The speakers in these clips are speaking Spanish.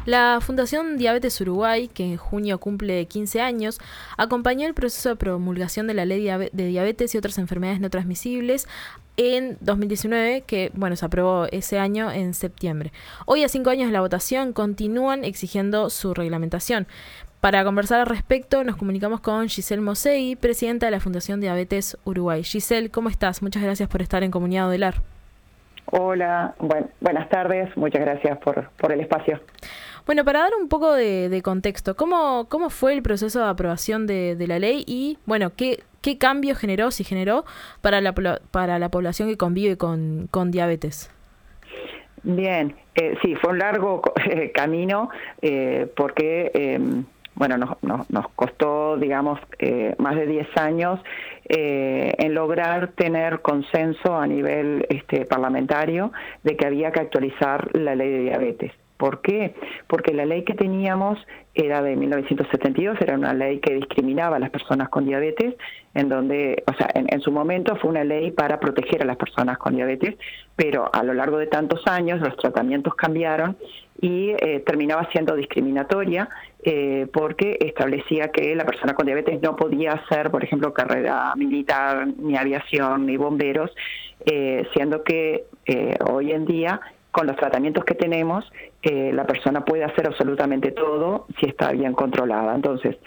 La Fundación Diabetes Uruguay, que en junio cumple 15 años, acompañó el proceso de promulgación de la Ley de Diabetes y otras enfermedades no transmisibles en 2019, que se aprobó ese año en septiembre. Hoy, a 5 años de la votación, continúan exigiendo su reglamentación. Para conversar al respecto, nos comunicamos con Giselle Mosegui, presidenta de la Fundación Diabetes Uruguay. Giselle, ¿cómo estás? Muchas gracias por estar en Comunidad Odelar. Hola, buenas tardes, muchas gracias por el espacio. Bueno, para dar un poco de contexto, ¿cómo fue el proceso de aprobación de la ley y, qué cambio generó, si generó, para la población que convive con diabetes? Bien, sí, fue un largo camino porque, nos costó, digamos, más de 10 años en lograr tener consenso a nivel parlamentario de que había que actualizar la ley de diabetes. ¿Por qué? Porque la ley que teníamos era de 1972, era una ley que discriminaba a las personas con diabetes, en donde, en su momento fue una ley para proteger a las personas con diabetes, pero a lo largo de tantos años los tratamientos cambiaron y terminaba siendo discriminatoria porque establecía que la persona con diabetes no podía hacer, por ejemplo, carrera militar, ni aviación, ni bomberos, siendo que hoy en día, con los tratamientos que tenemos, la persona puede hacer absolutamente todo si está bien controlada. Entonces,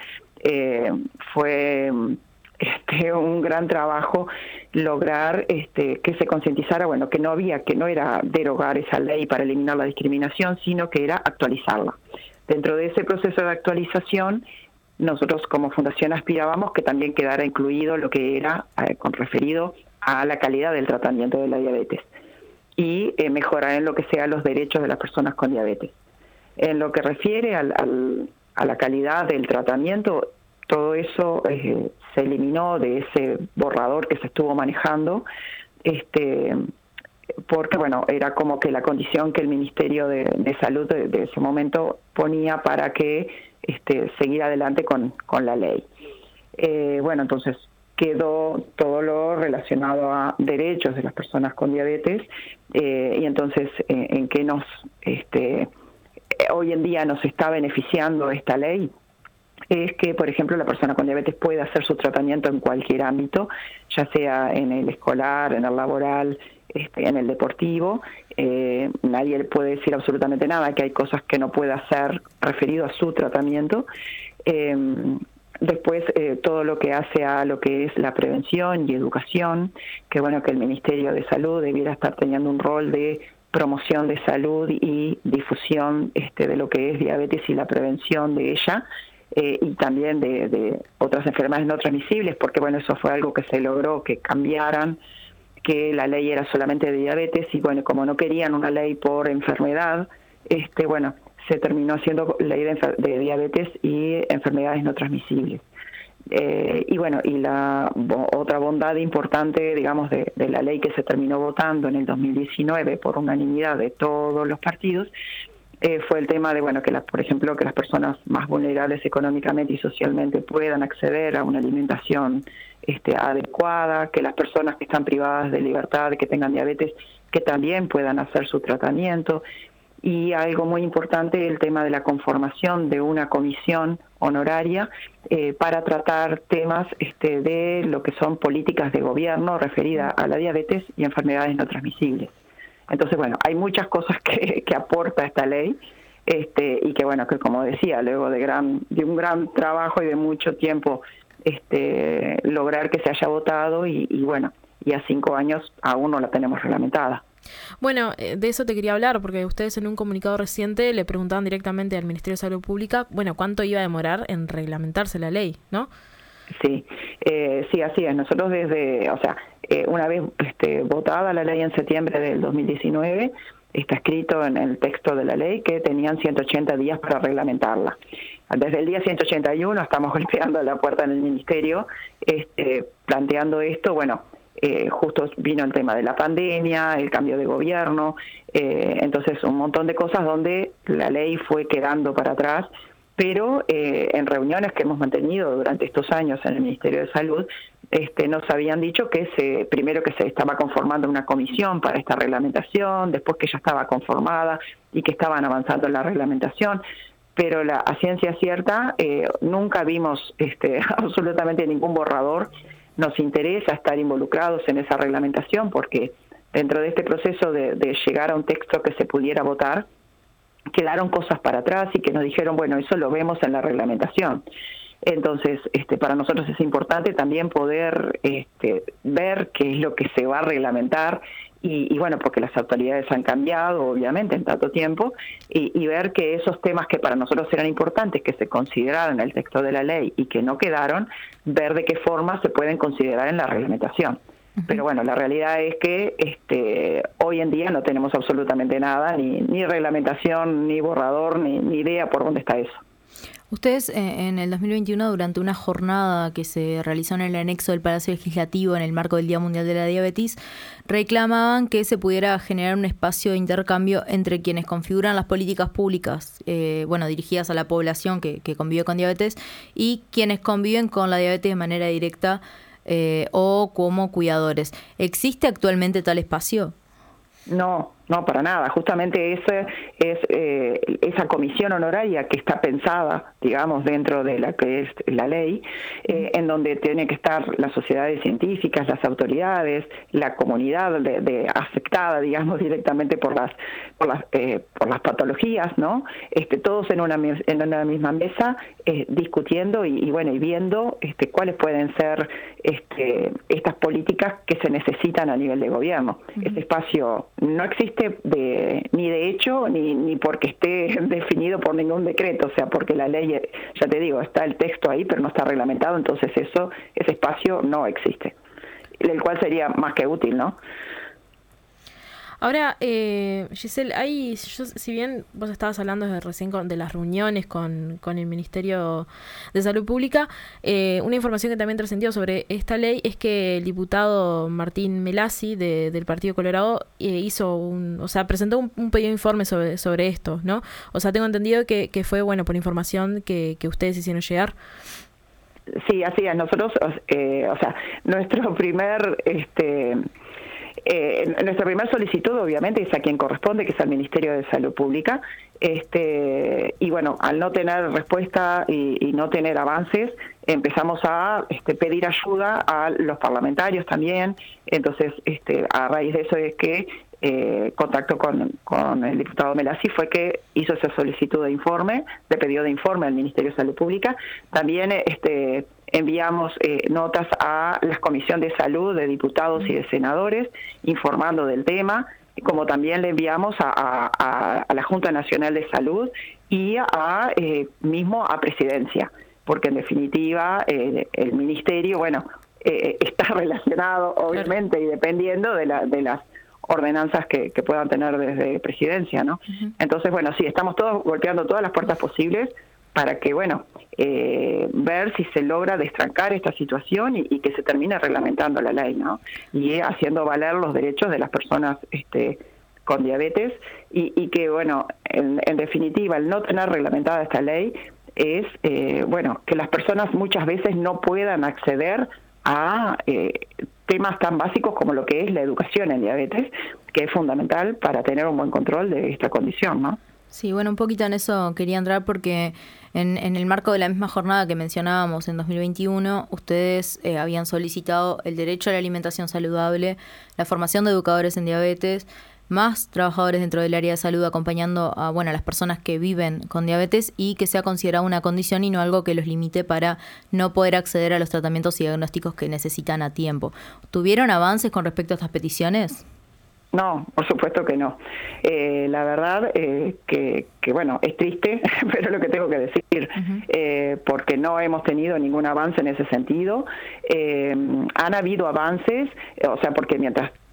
fue un gran trabajo lograr que se concientizara, que no era derogar esa ley para eliminar la discriminación, sino que era actualizarla. Dentro de ese proceso de actualización, nosotros como fundación aspirábamos que también quedara incluido lo que era con referido a la calidad del tratamiento de la diabetes y mejorar en lo que sea los derechos de las personas con diabetes. En lo que refiere a la calidad del tratamiento, todo eso se eliminó de ese borrador que se estuvo manejando, porque era como que la condición que el Ministerio de Salud de ese momento ponía para que seguir adelante con la ley. Entonces quedó todo lo relacionado a derechos de las personas con diabetes y entonces en qué nos hoy en día nos está beneficiando esta ley es que, por ejemplo, la persona con diabetes puede hacer su tratamiento en cualquier ámbito, ya sea en el escolar, en el laboral, en el deportivo. Nadie le puede decir absolutamente nada, que hay cosas que no puede hacer referido a su tratamiento. Después, todo lo que hace a lo que es la prevención y educación, que que el Ministerio de Salud debiera estar teniendo un rol de promoción de salud y difusión de lo que es diabetes y la prevención de ella, y también de otras enfermedades no transmisibles, porque eso fue algo que se logró, que cambiaran, que la ley era solamente de diabetes, y como no querían una ley por enfermedad, se terminó haciendo ley de diabetes y enfermedades no transmisibles. Y la otra bondad importante, digamos, de la ley que se terminó votando en el 2019 por unanimidad de todos los partidos, fue el tema de, por ejemplo, que las personas más vulnerables económicamente y socialmente puedan acceder a una alimentación adecuada, que las personas que están privadas de libertad, que tengan diabetes, que también puedan hacer su tratamiento. Y algo muy importante, el tema de la conformación de una comisión honoraria para tratar temas de lo que son políticas de gobierno referidas a la diabetes y enfermedades no transmisibles. Entonces, hay muchas cosas que aporta esta ley y que como decía, luego de un gran trabajo y de mucho tiempo lograr que se haya votado y a 5 años aún no la tenemos reglamentada. Bueno, de eso te quería hablar, porque ustedes en un comunicado reciente le preguntaban directamente al Ministerio de Salud Pública, cuánto iba a demorar en reglamentarse la ley, ¿no? Sí, sí, así es. Nosotros una vez votada la ley en septiembre del 2019, está escrito en el texto de la ley que tenían 180 días para reglamentarla. Desde el día 181 estamos golpeando la puerta en el Ministerio, planteando esto, justo vino el tema de la pandemia, el cambio de gobierno, entonces un montón de cosas donde la ley fue quedando para atrás, pero en reuniones que hemos mantenido durante estos años en el Ministerio de Salud, nos habían dicho que primero que se estaba conformando una comisión para esta reglamentación, después que ya estaba conformada y que estaban avanzando en la reglamentación, pero a ciencia cierta nunca vimos absolutamente ningún borrador. Nos interesa estar involucrados en esa reglamentación porque dentro de este proceso de llegar a un texto que se pudiera votar, quedaron cosas para atrás y que nos dijeron, bueno, eso lo vemos en la reglamentación. Entonces, para nosotros es importante también poder ver qué es lo que se va a reglamentar y bueno, porque las autoridades han cambiado, obviamente, en tanto tiempo, y ver que esos temas que para nosotros eran importantes, que se consideraron en el texto de la ley y que no quedaron, ver de qué forma se pueden considerar en la reglamentación. Pero bueno, la realidad es que hoy en día no tenemos absolutamente nada, ni reglamentación, ni borrador, ni idea por dónde está eso. Ustedes en el 2021, durante una jornada que se realizó en el anexo del Palacio Legislativo en el marco del Día Mundial de la Diabetes, reclamaban que se pudiera generar un espacio de intercambio entre quienes configuran las políticas públicas, dirigidas a la población que convive con diabetes y quienes conviven con la diabetes de manera directa o como cuidadores. ¿Existe actualmente tal espacio? No, para nada. Justamente esa comisión honoraria que está pensada, digamos, dentro de la que es la ley, en donde tiene que estar las sociedades científicas, las autoridades, la comunidad afectada, digamos, directamente por las patologías, ¿no? Todos en una misma mesa discutiendo y viendo cuáles pueden ser estas políticas que se necesitan a nivel de gobierno. Ese espacio no existe ni de hecho ni porque esté definido por ningún decreto, o sea, porque la ley, ya te digo, está el texto ahí, pero no está reglamentado, entonces ese espacio no existe, el cual sería más que útil, ¿no? Ahora, Giselle, si bien vos estabas hablando recién de las reuniones con el Ministerio de Salud Pública, una información que también trascendió sobre esta ley es que el diputado Martín Melassi del Partido Colorado presentó un pedido de informe sobre esto, ¿no? O sea, tengo entendido que fue, por información que ustedes hicieron llegar. Sí, así es. Nosotros, nuestro primer... nuestra primera solicitud, obviamente, es a quien corresponde, que es al Ministerio de Salud Pública, y bueno, al no tener respuesta y no tener avances, empezamos a pedir ayuda a los parlamentarios también. Entonces, a raíz de eso es que contacto con el diputado Melassi fue que hizo esa solicitud de informe, de pedido de informe al Ministerio de Salud Pública. También enviamos notas a la Comisión de Salud de diputados y de senadores informando del tema, como también le enviamos a la Junta Nacional de Salud y mismo a Presidencia, porque en definitiva el Ministerio, está relacionado obviamente y dependiendo de las ordenanzas que puedan tener desde Presidencia, ¿no? Uh-huh. Entonces, sí, estamos todos golpeando todas las puertas posibles para que, ver si se logra destrancar esta situación y que se termine reglamentando la ley, ¿no? Y haciendo valer los derechos de las personas con diabetes y que, en definitiva, el no tener reglamentada esta ley es, que las personas muchas veces no puedan acceder a temas tan básicos como lo que es la educación en diabetes, que es fundamental para tener un buen control de esta condición, ¿no? Sí, un poquito en eso quería entrar porque en el marco de la misma jornada que mencionábamos en 2021, ustedes habían solicitado el derecho a la alimentación saludable, la formación de educadores en diabetes, más trabajadores dentro del área de salud acompañando a las personas que viven con diabetes y que sea considerada una condición y no algo que los limite para no poder acceder a los tratamientos y diagnósticos que necesitan a tiempo. ¿Tuvieron avances con respecto a estas peticiones? No, por supuesto que no. La verdad que es triste, pero es lo que tengo que decir, porque no hemos tenido ningún avance en ese sentido. Han habido avances, porque mientras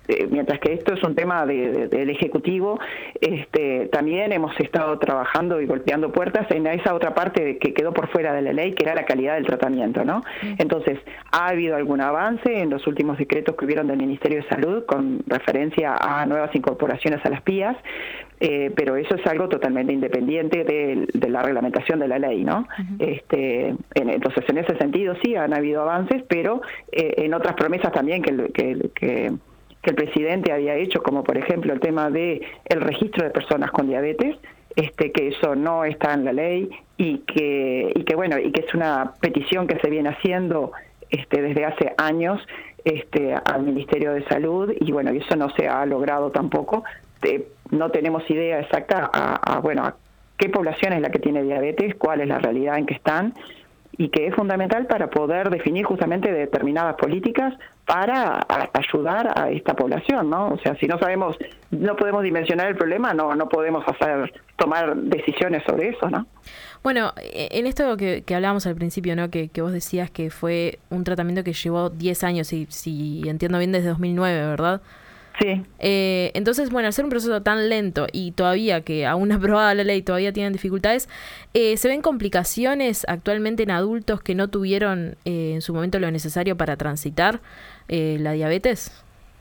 mientras que esto es un tema del Ejecutivo, también hemos estado trabajando y golpeando puertas en esa otra parte que quedó por fuera de la ley, que era la calidad del tratamiento, ¿no? Entonces, ha habido algún avance en los últimos decretos que hubieron del Ministerio de Salud con referencia a nuevas incorporaciones a las PIAs, pero eso es algo totalmente independiente de la reglamentación de la ley, ¿no? Entonces, en ese sentido sí han habido avances, pero en otras promesas también que el presidente había hecho, como por ejemplo el tema de el registro de personas con diabetes, que eso no está en la ley y que es una petición que se viene haciendo desde hace años al Ministerio de Salud, y bueno, eso no se ha logrado tampoco. No tenemos idea exacta a qué población es la que tiene diabetes, cuál es la realidad en que están, y que es fundamental para poder definir justamente determinadas políticas para ayudar a esta población, ¿no? O sea, si no sabemos, no podemos dimensionar el problema, no podemos tomar decisiones sobre eso, ¿no? Bueno, en esto que hablábamos al principio, ¿no? Que vos decías que fue un tratamiento que llevó 10 años, si entiendo bien, desde 2009, ¿verdad? Sí. Entonces, bueno, al ser un proceso tan lento y todavía que aún aprobada la ley todavía tienen dificultades, ¿se ven complicaciones actualmente en adultos que no tuvieron en su momento lo necesario para transitar la diabetes?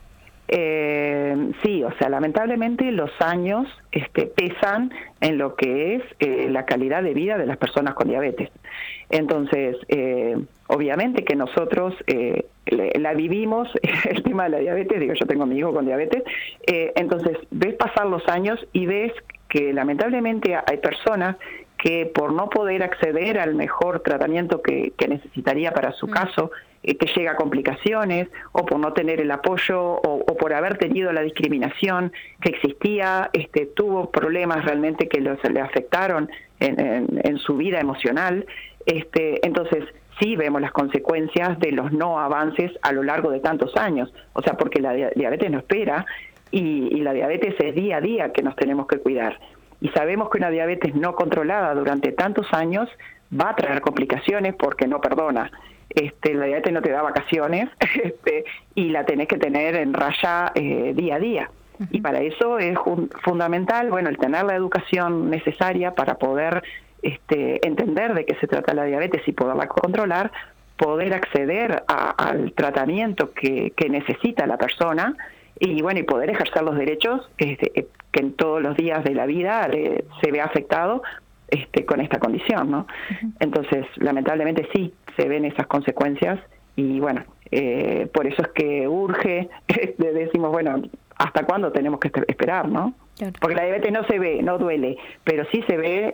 Sí, o sea, lamentablemente los años pesan en lo que es la calidad de vida de las personas con diabetes. Entonces, obviamente que nosotros la vivimos, el tema de la diabetes, digo, yo tengo a mi hijo con diabetes, entonces ves pasar los años y ves que lamentablemente hay personas que por no poder acceder al mejor tratamiento que necesitaría para su caso, que llega a complicaciones, o por no tener el apoyo, o por haber tenido la discriminación que existía, tuvo problemas realmente que le afectaron en su vida emocional. Entonces, sí vemos las consecuencias de los no avances a lo largo de tantos años. O sea, porque la diabetes no espera, y la diabetes es día a día que nos tenemos que cuidar. Y sabemos que una diabetes no controlada durante tantos años va a traer complicaciones porque no perdona. La diabetes no te da vacaciones, y la tenés que tener en raya día a día. Y para eso es fundamental, bueno, el tener la educación necesaria para poder entender de qué se trata la diabetes y poderla controlar, poder acceder al tratamiento que necesita la persona, y bueno, y poder ejercer los derechos que en todos los días de la vida se ve afectado con esta condición, ¿no? Entonces, lamentablemente sí se ven esas consecuencias, y bueno, por eso es que urge, decimos, bueno, ¿hasta cuándo tenemos que esperar, no? Claro. Porque la diabetes no se ve, no duele, pero sí se ve,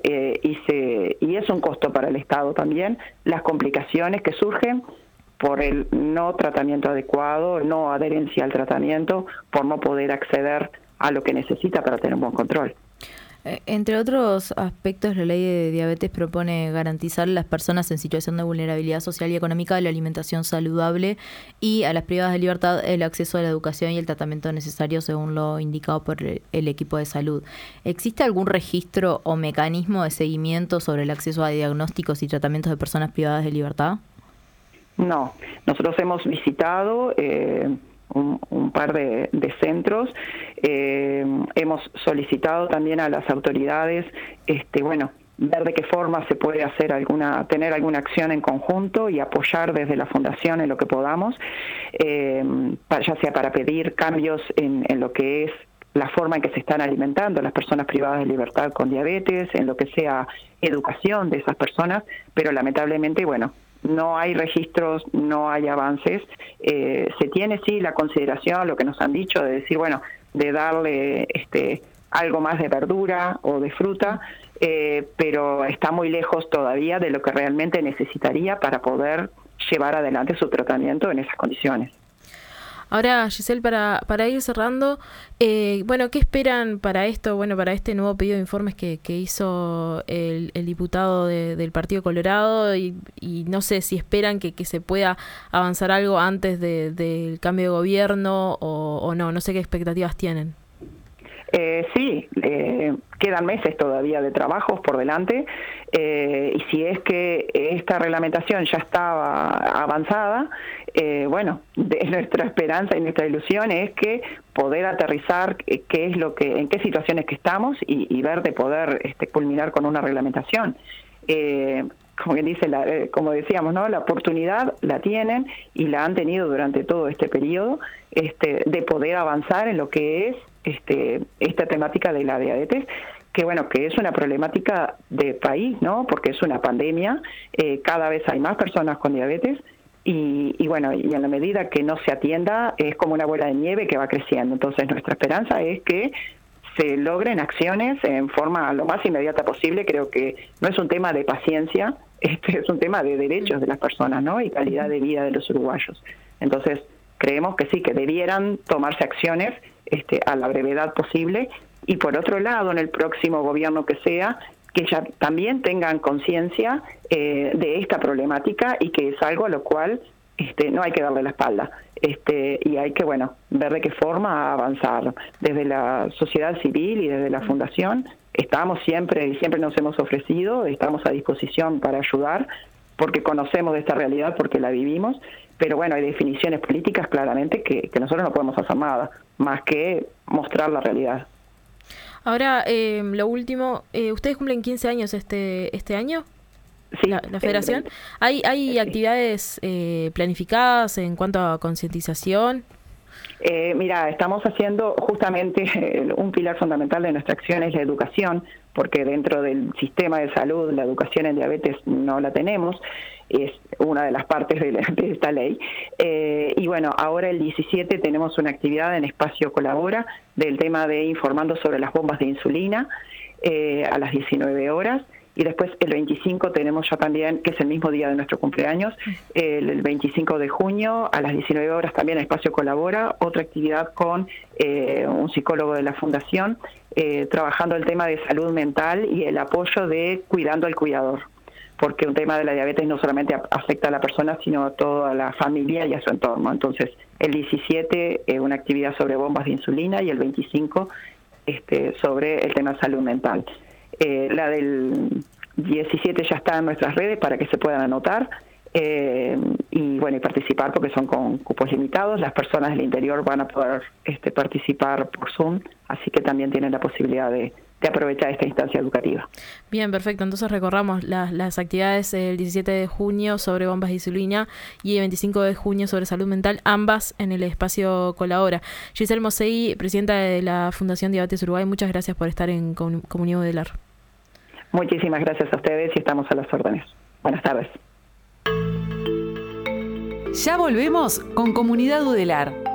y es un costo para el Estado también, las complicaciones que surgen por el no tratamiento adecuado, no adherencia al tratamiento, por no poder acceder a lo que necesita para tener un buen control. Entre otros aspectos, la ley de diabetes propone garantizar a las personas en situación de vulnerabilidad social y económica la alimentación saludable, y a las privadas de libertad el acceso a la educación y el tratamiento necesario según lo indicado por el equipo de salud. ¿Existe algún registro o mecanismo de seguimiento sobre el acceso a diagnósticos y tratamientos de personas privadas de libertad? No, nosotros hemos visitado un par de centros, hemos solicitado también a las autoridades, ver de qué forma se puede hacer tener alguna acción en conjunto y apoyar desde la Fundación en lo que podamos, ya sea para pedir cambios en lo que es la forma en que se están alimentando las personas privadas de libertad con diabetes, en lo que sea educación de esas personas, pero lamentablemente, bueno, no hay registros, no hay avances. Se tiene sí la consideración, lo que nos han dicho, de decir, bueno, de darle algo más de verdura o de fruta, pero está muy lejos todavía de lo que realmente necesitaría para poder llevar adelante su tratamiento en esas condiciones. Ahora, Giselle, para ir cerrando, ¿qué esperan para esto? Bueno, para este nuevo pedido de informes que hizo el diputado del Partido Colorado, y no sé si esperan que se pueda avanzar algo antes del cambio de gobierno o no sé qué expectativas tienen. Sí, quedan meses todavía de trabajos por delante, y si es que esta reglamentación ya estaba avanzada, nuestra esperanza y nuestra ilusión es que poder aterrizar qué es lo que, en qué situaciones que estamos y ver de poder culminar con una reglamentación. Como quien dice, como decíamos, ¿no? La oportunidad la tienen y la han tenido durante todo este periodo, de poder avanzar en lo que es esta temática de la diabetes, que es una problemática de país, ¿no? Porque es una pandemia, cada vez hay más personas con diabetes y en la medida que no se atienda es como una bola de nieve que va creciendo. Entonces nuestra esperanza es que se logren acciones en forma lo más inmediata posible. Creo que no es un tema de paciencia, es un tema de derechos de las personas, ¿no? Y calidad de vida de los uruguayos. Entonces creemos que sí, que debieran tomarse acciones a la brevedad posible, y por otro lado, en el próximo gobierno que sea, que ya también tengan conciencia de esta problemática y que es algo a lo cual no hay que darle la espalda, y hay que ver de qué forma avanzar. Desde la sociedad civil y desde la fundación estamos siempre nos hemos ofrecido, estamos a disposición para ayudar, porque conocemos de esta realidad, porque la vivimos, pero hay definiciones políticas claramente que nosotros no podemos hacer nada más que mostrar la realidad. Ahora, lo último, ¿ustedes cumplen 15 años este año? Sí, la federación. ¿Hay sí. actividades planificadas en cuanto a concientización? Mira, estamos haciendo justamente un pilar fundamental de nuestra acción es la educación, porque dentro del sistema de salud la educación en diabetes no la tenemos, es una de las partes de esta ley. Ahora el 17 tenemos una actividad en Espacio Colabora del tema de informando sobre las bombas de insulina a las 19 horas. Y después el 25 tenemos ya también, que es el mismo día de nuestro cumpleaños, el 25 de junio a las 19 horas también Espacio Colabora, otra actividad con un psicólogo de la Fundación, trabajando el tema de salud mental y el apoyo de cuidando al cuidador, porque un tema de la diabetes no solamente afecta a la persona, sino a toda la familia y a su entorno. Entonces, el 17 una actividad sobre bombas de insulina y el 25 sobre el tema de salud mental. La del 17 ya está en nuestras redes para que se puedan anotar y participar, porque son con cupos limitados. Las personas del interior van a poder participar por Zoom, así que también tienen la posibilidad de aprovechar esta instancia educativa. Bien, perfecto. Entonces recorramos las actividades el 17 de junio sobre bombas de insulina y el 25 de junio sobre salud mental, ambas en el Espacio Colabora. Giselle Mosey, presidenta de la Fundación Diabetes Uruguay, muchas gracias por estar en Comunidad Udelar. Muchísimas gracias a ustedes y estamos a las órdenes. Buenas tardes. Ya volvemos con Comunidad Udelar.